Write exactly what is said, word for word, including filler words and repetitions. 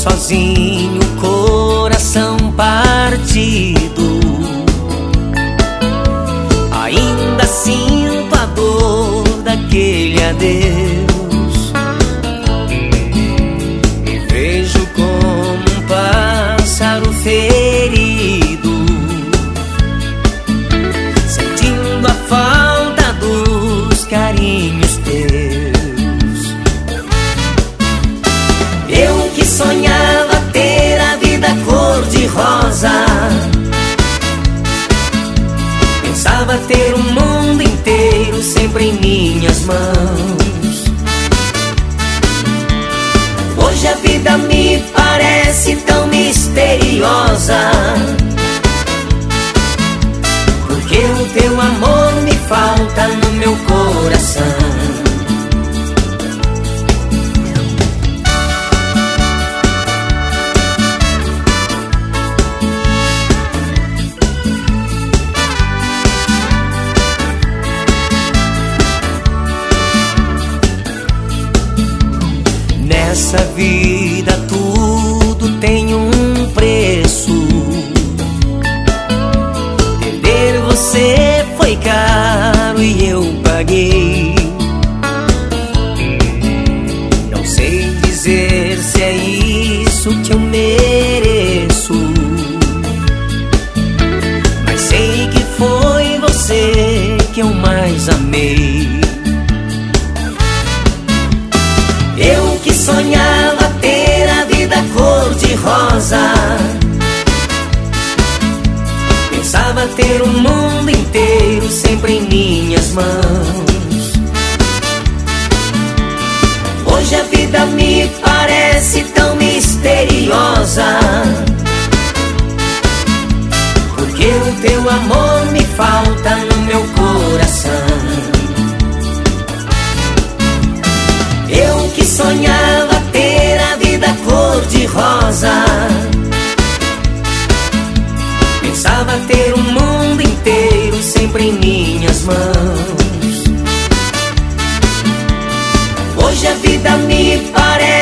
sozinho, coração partido. Ainda sinto a dor daquele adeus. Me vejo como um pássaro ferido, sentindo a falta dos carinhos teus. Eu que sonhava ter a vida cor-de-rosa, pensava ter o mundo inteiro sempre em minhas mãos. Hoje a vida me parece tão misteriosa, porque o teu amor me falta no meu coração. Nessa vida tudo tem um preço. Perder você foi caro e eu paguei. Não sei dizer se é isso que eu mereço, mas sei que foi você que eu mais amei. Eu que sonhava ter a vida cor-de-rosa, pensava ter o mundo inteiro sempre em minhas mãos. Hoje a vida me parece tão misteriosa, porque o teu amor me falta no meu coração. Eu que sonhava ter a vida cor-de-rosa, pensava ter o mundo inteiro sempre em minhas mãos. Hoje a vida me parece